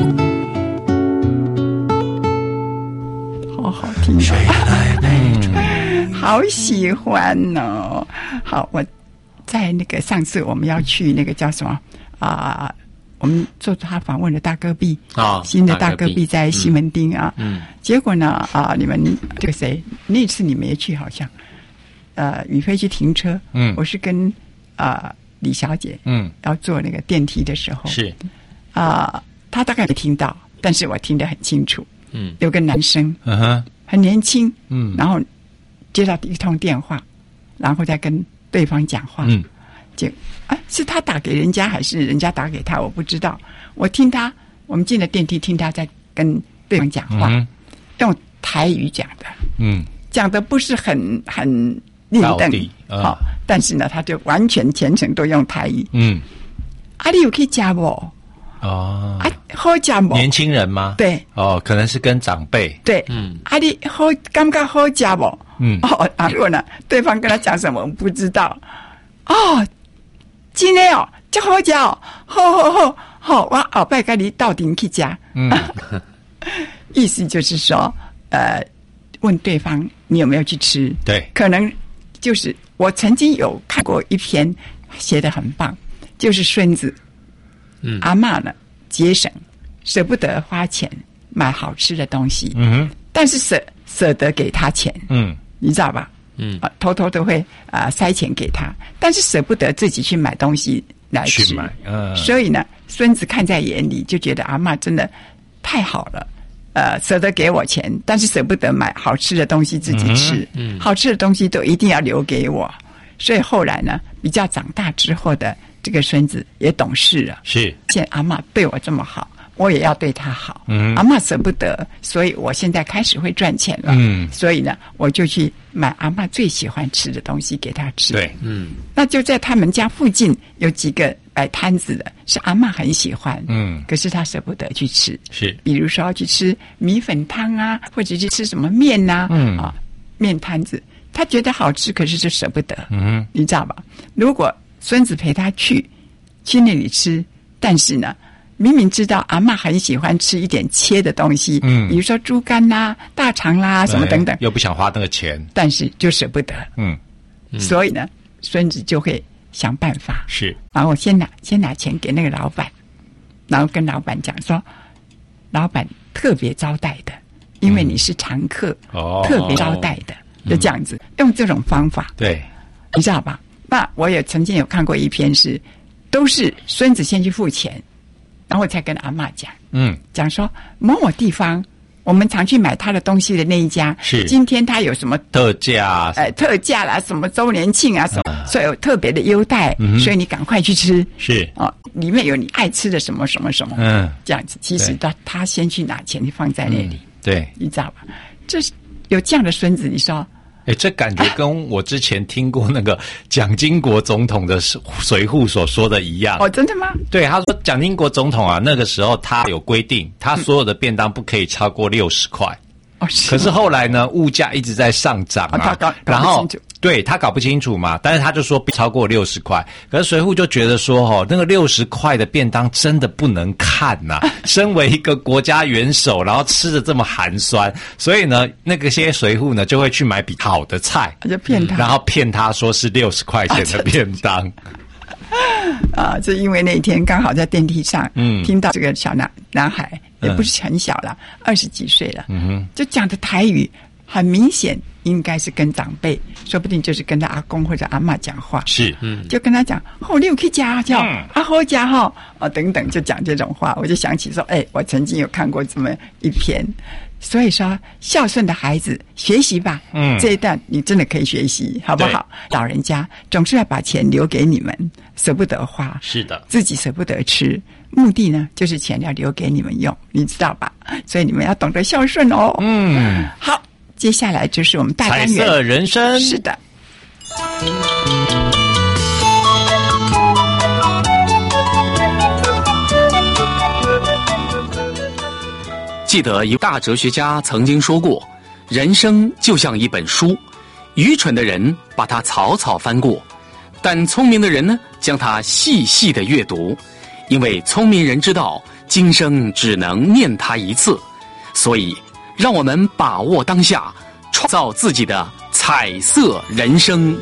好好听， 谁来陪这？ 好喜欢哦！好，我在那个上次我们要去那个叫什么啊？呃我们做他访问的大戈壁啊、哦， 新的大戈壁在西门町啊， 嗯，嗯结果呢啊，你们这个谁那次你们也去好像，呃，宇飞去停车， 嗯， 我是跟啊、呃、李小姐， 嗯， 要坐那个电梯的时候是啊、呃，他大概没听到，但是我听得很清楚， 嗯， 有个男生， 嗯哼， 很年轻， 嗯然后接到一通电话，然后再跟对方讲话， 嗯就啊，是他打给人家还是人家打给他，我不知道。我听他，我们进了电梯，听他在跟对方讲话， 嗯用台语讲的， 嗯， 讲的不是很很令邓到底，嗯好、但是呢，他就完全全程都用台语。 嗯啊，你有去加不？ 哦， 啊，好加不？ 年轻人吗？ 对哦，可能是跟长辈， 对， 嗯啊，你好感觉好加不？ 嗯哦，啊，如果呢，对方跟他讲什么，我们不知道。哦，真的哦，这好食哦，好好好好，我后摆跟你到店去吃。 嗯意思就是说，呃，问对方你有没有去吃？ 对可能就是我曾经有看过一篇写得很棒，就是孙子， 嗯阿嬷呢节省，舍不得花钱买好吃的东西， 嗯哼但是舍舍得给他钱， 嗯你知道吧？ 嗯啊，偷偷都会啊、呃塞钱给他，但是舍不得自己去买东西来吃， 去买嗯所以呢，孙子看在眼里，就觉得阿嬷真的太好了，呃，舍得给我钱，但是舍不得买好吃的东西自己吃， 嗯嗯好吃的东西都一定要留给我，所以后来呢，比较长大之后的这个孙子也懂事了， 是见阿嬷对我这么好，我也要对她好。 嗯阿嬷舍不得，所以我现在开始会赚钱了。 嗯所以呢，我就去买阿嬷最喜欢吃的东西给她吃。 对， 嗯那就在他们家附近有几个摆摊子的，是阿嬷很喜欢， 嗯可是她舍不得去吃。 是比如说要去吃米粉汤啊，或者去吃什么面呐、啊， 嗯啊，面摊子，他觉得好吃，可是就舍不得， 嗯你知道吧？如果孙子陪他去去那里吃，但是呢，明明知道阿嬷很喜欢吃一点切的东西， 嗯比如说猪肝啦、大肠啦什么等等哎，又不想花那个钱， 但是就舍不得， 嗯所以呢，孙子就会想办法， 是然后先拿先拿钱给那个老板，然后跟老板讲说，老板特别招待的，因为你是常客， 哦特别招待的，就这样子，用这种方法， 对， 你知道吧？那我也曾经有看过一篇是，都是孙子先去付钱，然后才跟阿嬷讲， 嗯讲说某某地方我们常去买他的东西的那一家， 是今天他有什么特价呃特价啦，什么周年庆啊，什么，所以有特别的优待， 嗯哼所以你赶快去吃是哦，里面有你爱吃的什么什么什么， 嗯这样子。其实对他他先去拿钱放在那里， 对。 你知道吧？这是有这样的孙子，你说哎，这感觉跟我之前听过那个蒋经国总统的随扈所说的一样。 哦，真的吗？ 对，他说蒋经国总统啊，那个时候他有规定，他所有的便当不可以超过六十块。 哦，是可是后来呢，物价一直在上涨啊， 哦他搞搞不然后清楚对他搞不清楚嘛，但是他就说不超过六十块。可是随扈就觉得说，哦，那个六十块的便当真的不能看呐、身为一个国家元首，然后吃的这么寒酸，所以呢，那个些随扈呢就会去买比好的菜， 就骗他然后骗他说是六十块钱的便当。 啊，就因为那一天刚好在电梯上， 嗯听到这个小男男孩也不是很小了，二十几岁了，嗯哼，就讲的台语，很明显应该是跟长辈，说不定就是跟他阿公或者阿嬷讲话， 是， 嗯就跟他讲，哦，你有去家叫嗯啊好家哈哦等等，就讲这种话，我就想起说，哎，我曾经有看过这么一篇。所以说，孝顺的孩子学习吧， 嗯这一段你真的可以学习，好不好？老人家总是要把钱留给你们，舍不得花， 是的， 自己舍不得吃，目的呢就是钱要留给你们用，你知道吧？所以你们要懂得孝顺哦。 嗯， 好，接下来就是我们大彩单元， 色人生是的。 记得一大哲学家曾经说过，人生就像一本书，愚蠢的人把它草草翻过，但聪明的人呢，将它细细的阅读，因为聪明人知道今生只能念它一次，所以让我们把握当下，创造自己的彩色人生。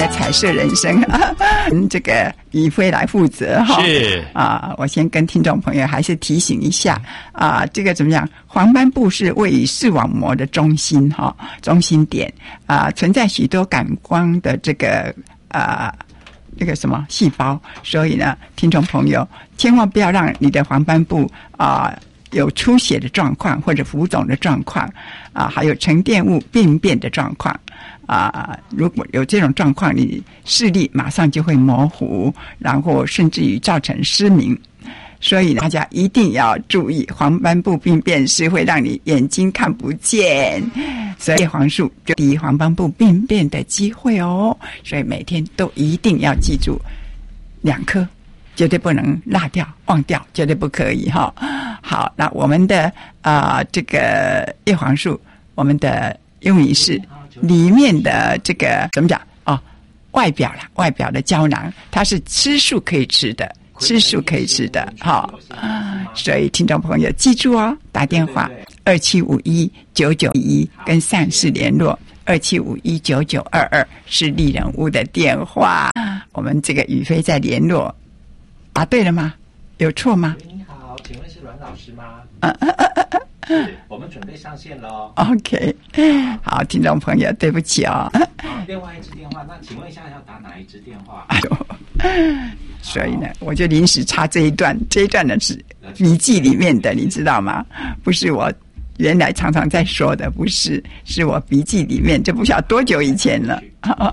彩色人生，嗯，这个宇飞来负责哈。 是啊，我先跟听众朋友还是提醒一下啊，这个怎么样？黄斑部是位于视网膜的中心哈，中心点啊，存在许多感光的这个啊。这个什么细胞，所以呢，听众朋友千万不要让你的黄斑部啊、呃、有出血的状况或者浮肿的状况啊、呃，还有沉淀物病变的状况啊、呃。如果有这种状况，你视力马上就会模糊，然后甚至于造成失明。所以大家一定要注意，黄斑部病变是会让你眼睛看不见，所以叶黄素就低黄斑部病变的机会哦。所以每天都一定要记住两颗，绝对不能落掉、忘掉，绝对不可以哈。好，那我们的啊、呃、这个叶黄素，我们的用语是里面的这个怎么讲哦？外表啦，外表的胶囊，它是吃素可以吃的。吃素可以吃的，好，所以听众朋友记住哦，打电话二七五一九九一跟上士联络，二七五一九九二二是丽人屋的电话。我们这个宇飞在联络，答对了吗？有错吗？ 你好，请问是阮老师吗？ 嗯嗯嗯嗯嗯。 是，我们准备上线喽。 OK， 好，听众朋友，对不起哦。 好，另外一支电话，那请问一下要打哪一支电话？ 哎呦，所以呢，我就临时插这一段，这一段呢是笔记里面的，你知道吗？不是我原来常常在说的，不是，是我笔记里面，这不晓得多久以前了。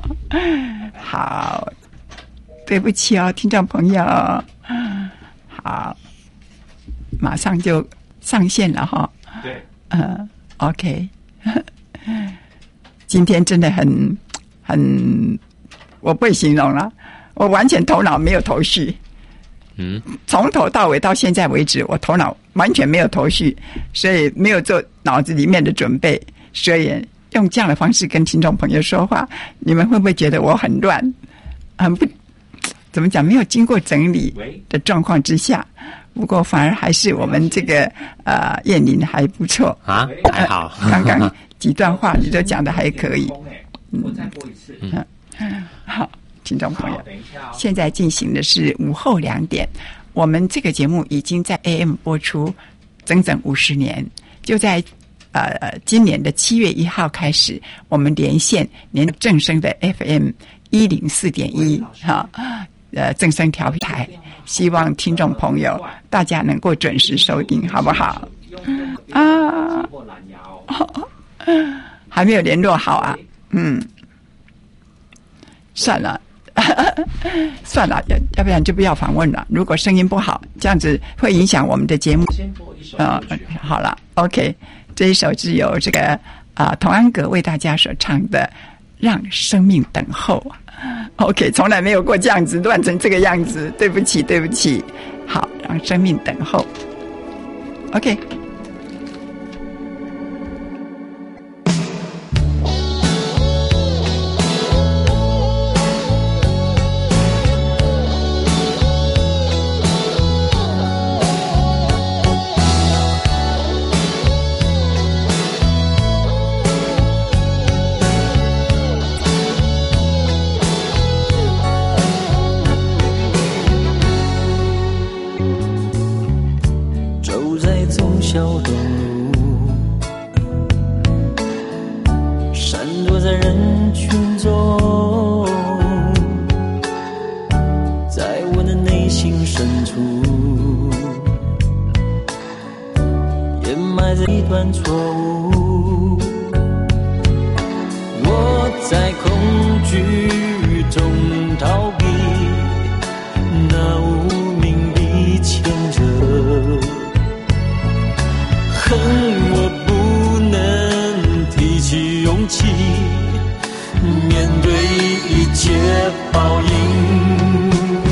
好，对不起哦，听众朋友，好，马上就上线了哈。 对， 嗯 ，OK， 今天真的很很，我不会形容了，我完全头脑没有头绪， 嗯， 从头到尾到现在为止，我头脑完全没有头绪，所以没有做脑子里面的准备，所以用这样的方式跟听众朋友说话，你们会不会觉得我很乱，很不怎么讲，没有经过整理的状况之下？不过反而还是我们这个呃燕玲还不错啊，还好。 刚刚几段话你都讲的还可以。 我再播一次。 嗯，好，听众朋友，现在进行的是午后两点。我们这个节目已经在 A M 播出整整五十年，就在呃今年的七月一号开始，我们连线连正声的 F M 一零四点一哈。呃，正声调频台，希望听众朋友大家能够准时收听，好不好？啊，还没有联络好啊，嗯，算了，算了，要要不然就不要访问了。如果声音不好，这样子会影响我们的节目。啊、呃，好了 ，OK， 这一首是由这个啊、呃、童安格为大家所唱的《让生命等候》。OK， 从来没有过这样子乱成这个样子，对不起，对不起。好，让生命等候。OK。 小东路，闪躲在人群中，在我的内心深处，掩埋着一段错误。我在恐惧中逃避，那无名笔牵着。恨我不能提起勇气，面对一切报应，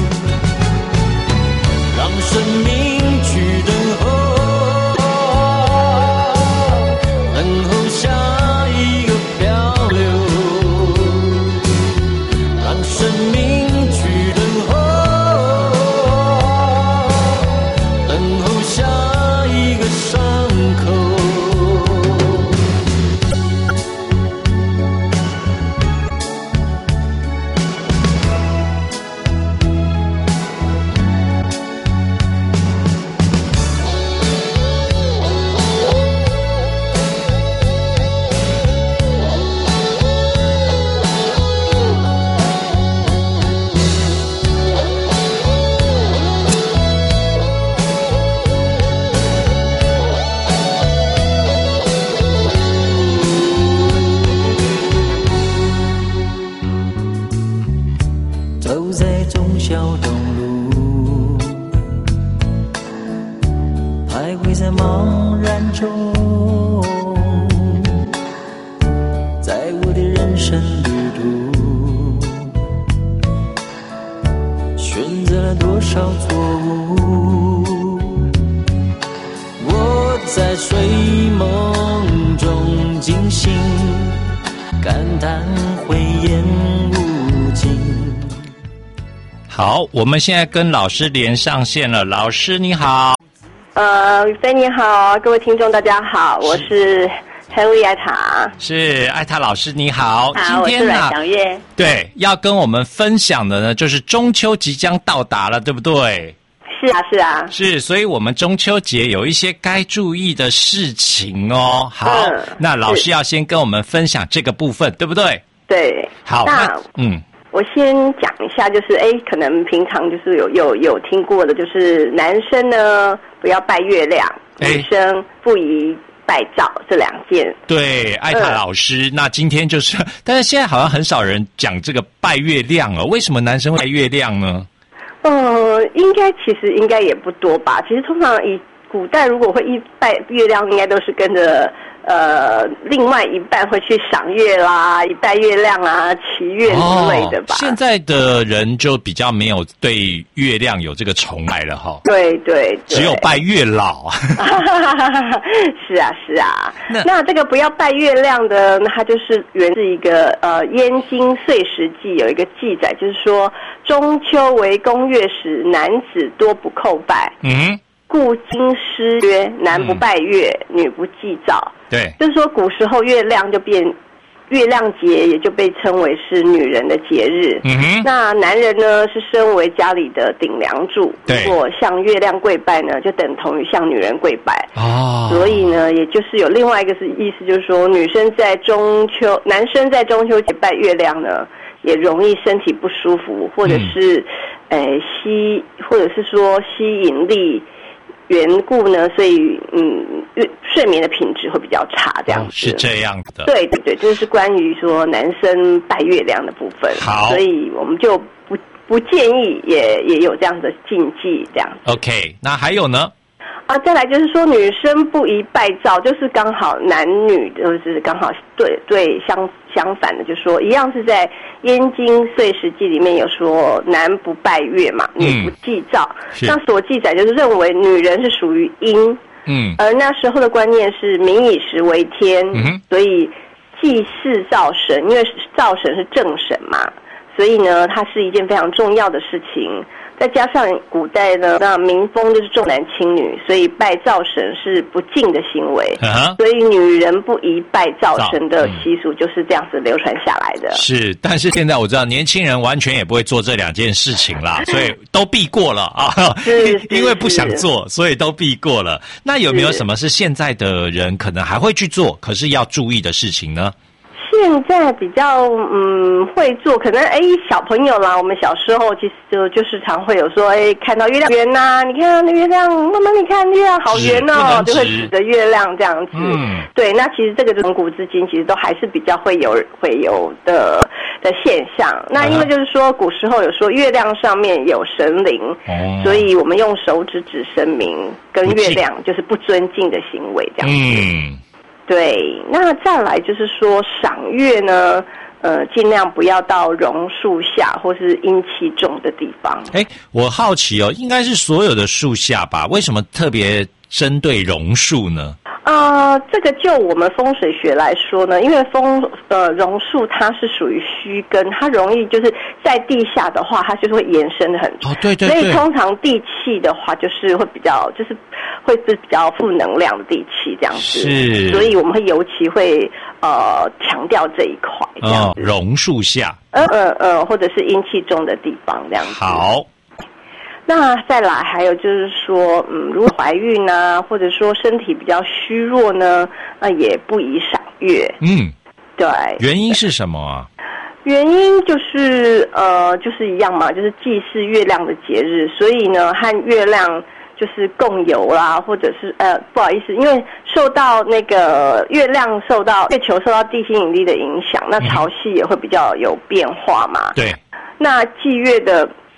让生命去等候，等候下一个漂流，让生命去等候，等候下一个伤口。 人生旅途，选择了多少错误，我在睡梦中惊醒，感叹慧眼无尽。 好，我们现在跟老师连上线了。老师你好。 呃，飞你好，各位听众大家好，我是陈丽艾塔。 是艾塔老师你好。 好， 今天呢， 我是阮祥月。 对，要跟我们分享的呢，就是中秋即将到达了，对不对？ 是啊，是啊。 是，所以我们中秋节有一些该注意的事情哦。好， 嗯、 那老师要先跟我们分享这个部分，对不对？ 对。 好， 那那嗯。 我先讲一下，就是哎，可能平常就是有有有听过的，就是男生呢不要拜月亮，女生不宜拜灶，这两件。 对，艾塔老师，嗯、那今天就是，但是现在好像很少人讲这个拜月亮了，为什么男生会拜月亮呢？ 呃，应该其实应该也不多吧。其实通常以古代如果会一拜月亮，应该都是跟着。呃，另外一半会去赏月啦，一拜月亮啊，祈月之类的吧。 哦、现在的人就比较没有对月亮有这个崇拜了哈。 对对对， 只有拜月老。 是啊是啊，那, 那这个不要拜月亮的，那它就是源自一个呃《燕京岁时记》有一个记载，就是说中秋为公月时，男子多不叩拜。嗯。故经师曰：男不拜月，嗯、女不祭灶。 对， 就是说古时候月亮就变，月亮节也就被称为是女人的节日。嗯哼，那男人呢是身为家里的顶梁柱，如果向月亮跪拜呢，就等同于向女人跪拜。哦，所以呢，也就是有另外一个是意思，就是说女生在中秋，男生在中秋节拜月亮呢，也容易身体不舒服，或者是，嗯、呃吸，或者是说吸引力。缘故呢，所以嗯，睡眠的品质会比较差，这样子。哦、 是这样的。 对对对，这是关于说男生拜月亮的部分。 好， 所以我们就不不建议也也有这样的禁忌，这样子。 OK， 那还有呢？ 啊，再来就是说，女生不宜拜灶，就是刚好男女就是刚好对对相相反的，就是说一样是在《燕京岁时记》里面有说男不拜月嘛，女不祭灶。嗯、那所记载就是认为女人是属于阴，嗯，而那时候的观念是民以食为天，嗯、所以祭祀灶神，因为灶神是正神嘛，所以呢，它是一件非常重要的事情。再加上古代呢，那民风就是重男轻女，所以拜灶神是不敬的行为， uh-huh. 所以女人不宜拜灶神的习俗就是这样子流传下来的。 是，但是现在我知道年轻人完全也不会做这两件事情啦，所以都避过了啊。 是是因为不想做，所以都避过了。那有没有什么是现在的人可能还会去做，可是要注意的事情呢？ 现在比较嗯会做，可能哎小朋友啦，我们小时候其实就就是常会有说哎看到月亮圆呐、啊，你看那月亮，妈妈你看月亮好圆哦，就会指着月亮这样子。嗯，对，那其实这个从古至今其实都还是比较会有会有的的现象。那因为就是说古时候有说月亮上面有神灵，哦、所以我们用手指指神明跟月亮就是不尊敬的行为这样子。嗯。对，那再来就是说赏月呢，呃，尽量不要到榕树下或是阴气重的地方。 哎，我好奇哦，应该是所有的树下吧？为什么特别针对榕树呢？ 呃，这个就我们风水学来说呢，因为风呃榕树它是属于虚根，它容易就是在地下的话，它就是会延伸的很长。 哦，对对对。 所以通常地气的话，就是会比较就是会是比较负能量的地气这样子。 是。 所以我们会尤其会呃强调这一块这样子。 哦，榕树下。 呃呃呃，或者是阴气重的地方这样子。 好。 那再来还有就是说，嗯，如果怀孕啊，或者说身体比较虚弱呢，那也不宜赏月。嗯，对。 原因是什么啊？ 原因就是呃，就是一样嘛，就是祭祀月亮的节日，所以呢，和月亮就是共游啦，或者是呃，不好意思，因为受到那个月亮受到月球受到地心引力的影响，那潮汐也会比较有变化嘛。 对。 那祭月的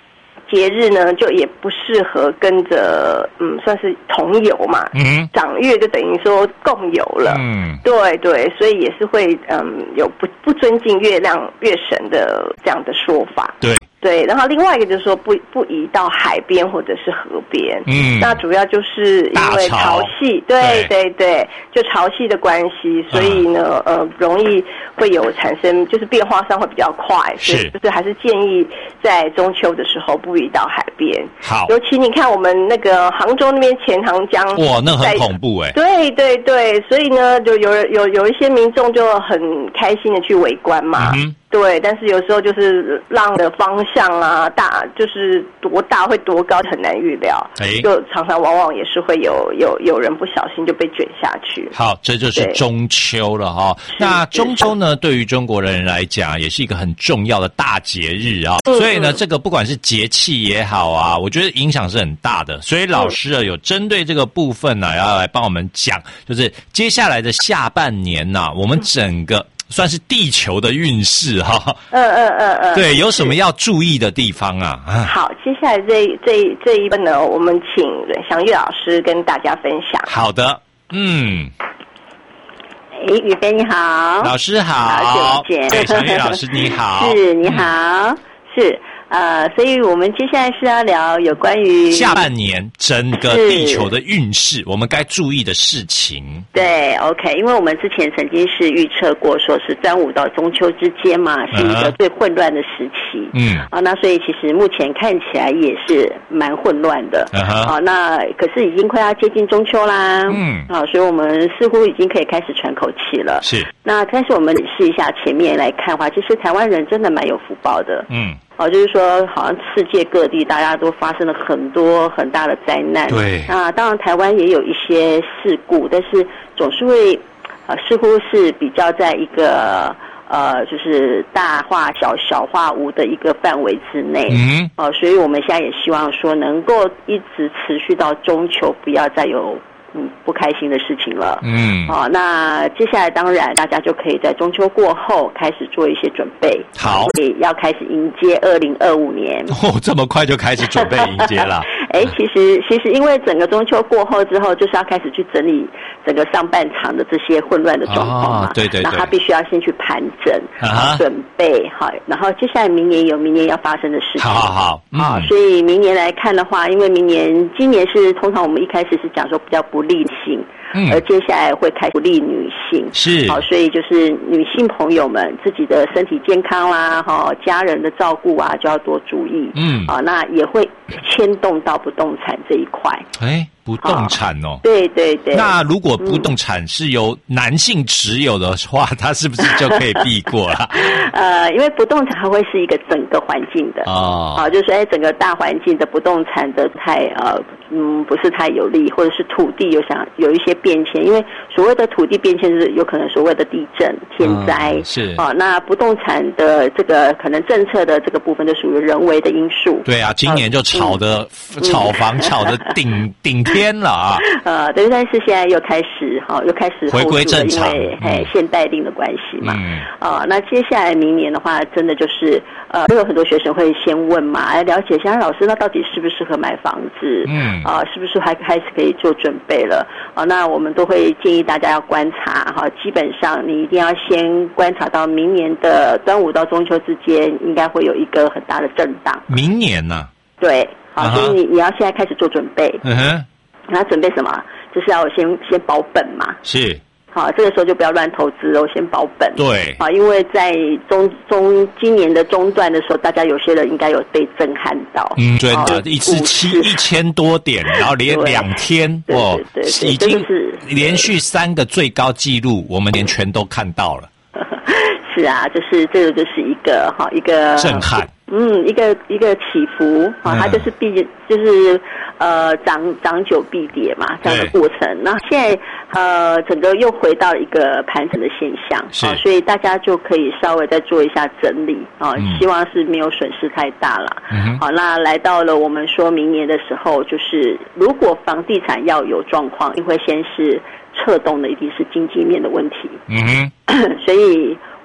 节日呢，就也不适合跟着嗯，算是同游嘛。 嗯， 赏月就等于说共游了。 嗯， 对对，所以也是会嗯有不不尊敬月亮月神的这样的说法。 对。 对，然后另外一个就是说不不宜到海边或者是河边， 嗯， 那主要就是因为潮汐，对对对，就潮汐的关系，所以呢，嗯、呃，容易会有产生，就是变化上会比较快，所以就是还是建议在中秋的时候不宜到海边。 好， 尤其你看我们那个杭州那边钱塘江， 哇，那很恐怖哎、欸。 对对对，所以呢，就有有有一些民众就很开心的去围观嘛。嗯，对，但是有时候就是浪的方向啊，大就是多大会多高很难预料， 哎， 就常常往往也是会有有有人不小心就被卷下去。 好，这就是中秋了哈、哦。那中秋呢，对于中国人来讲，也是一个很重要的大节日啊、嗯。所以呢，这个不管是节气也好啊，我觉得影响是很大的。所以老师啊，有针对这个部分呢、啊，要来帮我们讲，就是接下来的下半年呐、啊，我们整个。算是地球的运势哈， 嗯嗯嗯嗯， 对，有什么要注意的地方啊？ 好，接下来这这这一份呢，我们请阮祥月老师跟大家分享。 好的，嗯， 哎，宇飞你好， 老师好， 好久不见， 祥月老师你好， 是你好，嗯、是。呃，所以我们接下来是要聊有关于下半年整个地球的运势，我们该注意的事情。 对 ，OK， 因为我们之前曾经是预测过，说是端午到中秋之间嘛，是一个最混乱的时期。嗯，啊，那所以其实目前看起来也是蛮混乱的。啊、uh-huh. 啊，那可是已经快要接近中秋啦。嗯，啊，所以我们似乎已经可以开始喘口气了。 是。 那但是我们试一下前面来看的话，其实台湾人真的蛮有福报的。嗯。哦，就是说，好像世界各地大家都发生了很多很大的灾难。 对。 啊，当然台湾也有一些事故，但是总是会，呃，似乎是比较在一个呃，就是大化小、小化无的一个范围之内。嗯。哦、呃，所以我们现在也希望说，能够一直持续到中秋，不要再有。嗯，不开心的事情了。嗯，好、哦，那接下来当然大家就可以在中秋过后开始做一些准备。 好， 所以要开始迎接二零二五年。 哦，这么快就开始准备迎接了？ 哎，其实其实因为整个中秋过后之后，就是要开始去整理整个上半场的这些混乱的状况嘛。 哦、对对对。 那他必须要先去盘整、啊、准备好，然后接下来明年有明年要发生的事情。 好好好。 嗯、啊，所以明年来看的话，因为明年今年是通常我们一开始是讲说比较不利性。嗯，而接下来会开始不利女性， 是好，所以就是女性朋友们自己的身体健康啦，哈，家人的照顾啊，就要多注意。嗯，啊，那也会牵动到不动产这一块。 哎，不动产哦， 对对对。 那如果不动产是由男性持有的话，他是不是就可以避过了？ 呃，因为不动产它会是一个整个环境的哦，好，就是哎，整个大环境的不动产的太呃嗯不是太有利，或者是土地有想有一些变迁，因为所谓的土地变迁是有可能所谓的地震、天灾、嗯、 是啊、哦，那不动产的这个可能政策的这个部分就属于人为的因素。 对啊，今年就炒的、嗯、炒房炒的顶顶天了啊！ 呃，对，但是现在又开始哈、哦，又开始回归正常， 因为哎、嗯、现代令的关系嘛。嗯啊、呃，那接下来明年的话，真的就是呃，会有很多学生会先问嘛，来了解一下老师，那到底适不适合买房子？嗯啊、呃，是不是还开始可以做准备了？啊、呃，那我们都会建议大家要观察哈，基本上你一定要先观察到明年的端午到中秋之间，应该会有一个很大的震荡。 明年呢、啊？ 对，好， uh-huh. 所以你你要现在开始做准备。 嗯哼， 那准备什么？就是要先先保本嘛。 是。 好，这个时候就不要乱投资哦，先保本。 对。 啊，因为在中中今年的中段的时候，大家有些人应该有被震撼到。 嗯，对的，一次七一千多点，然后连两天哦， 对对对， 已经连续三个最高纪录，我们连全都看到了。 是啊，就是这个就是一个哈一个震撼。 嗯，一个一个起伏啊，它就是必就是呃涨涨久必跌嘛，这样的过程。那现在呃整个又回到一个盘整的现象啊，所以大家就可以稍微再做一下整理啊，嗯、希望是没有损失太大了。嗯、好，那来到了我们说明年的时候，就是如果房地产要有状况，一定会先是策动的，一定是经济面的问题。嗯哼，所以。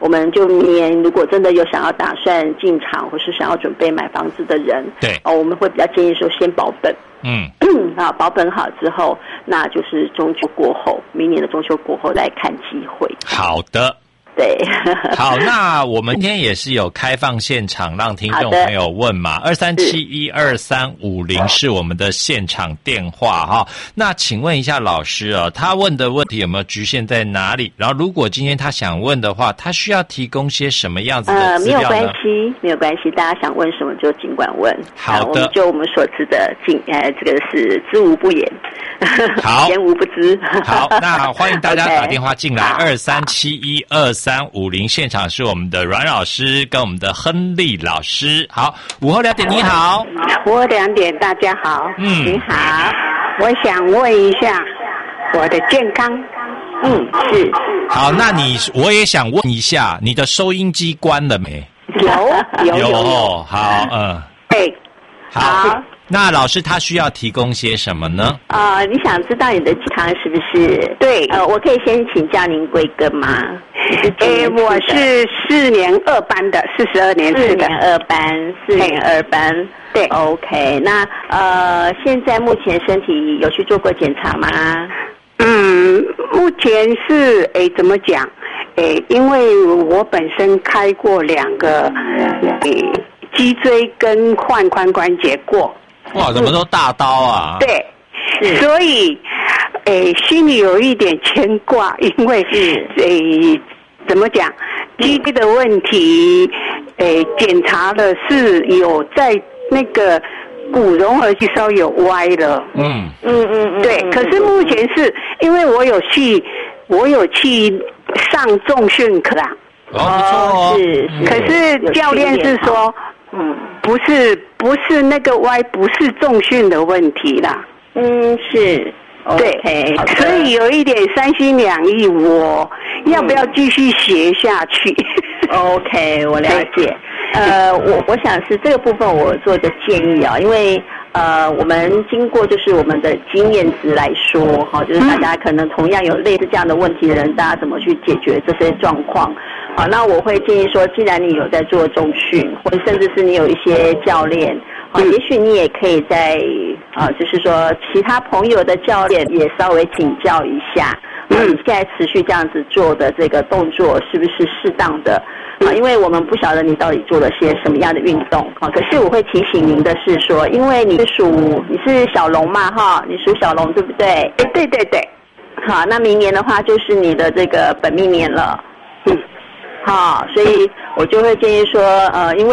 我们就明年如果真的有想要打算进场或是想要准备买房子的人， 对， 哦，我们会比较建议说先保本。 嗯， 啊，保本好之后，那就是中秋过后，明年的中秋过后来看机会。 好的。 对， 好，那我们今天也是有开放现场让听众朋友问嘛，二三七一二三五零是我们的现场电话哈。那请问一下老师啊，他问的问题有没有局限在哪里？然后如果今天他想问的话，他需要提供些什么样子的资料呢？ 呃，没有关系，没有关系，大家想问什么就尽管问。 好的， 我们就我们所知的尽，呃，这个是知无不言， 好， 言无不知。 好，那欢迎大家打电话进来，二三七一二三五零，现场是我们的阮老师跟我们的亨利老师。好，午后两点你好， 午后两点大家好， 嗯， 你好，我想问一下我的健康， 嗯，是。 好，那你我也想问一下，你的收音机关了没？ 有有有有，好，嗯， 对， 好。那老师他需要提供些什么呢？ 啊、呃，你想知道你的健康是不是？ 对， 呃，我可以先请教您贵庚吗？ 诶，我是四年二班的，四十二年次的， 四年二班，四年二班。 对 ，OK， 那呃，现在目前身体有去做过检查吗？ 嗯，目前是诶，怎么讲？诶，因为我本身开过两个诶脊椎跟换髋关节过。 哇，怎么都大刀啊？ 对，所以，诶，心里有一点牵挂，因为是诶，怎么讲，脊椎的问题，诶，检查了是有在那个骨融合器稍有歪了。 嗯嗯嗯嗯，对。可是目前是因为我有去，我有去上重训课啦。 哦，不错哦。 是， 嗯、可是教练是说。嗯，不是，不是那个歪，不是重训的问题啦。 嗯，是， 对， okay, 所以有一点三心两意，我要不要继续学下去、 嗯、？OK， 我了解。呃，我我想是这个部分，我做一个建议啊，因为呃，我们经过就是我们的经验值来说，哈，就是大家可能同样有类似这样的问题的人，大家怎么去解决这些状况？好，那我会建议说，既然你有在做重训，或者甚至是你有一些教练，啊，也许你也可以在啊，就是说其他朋友的教练也稍微请教一下，嗯，你现在持续这样子做的这个动作是不是适当的？啊，因为我们不晓得你到底做了些什么样的运动，啊，可是我会提醒您的是说，因为你是属你是小龙嘛，哈，你属小龙对不对？ 哎，对对对， 好，那明年的话就是你的这个本命年了，嗯。好，所以我就会建议说，呃，因为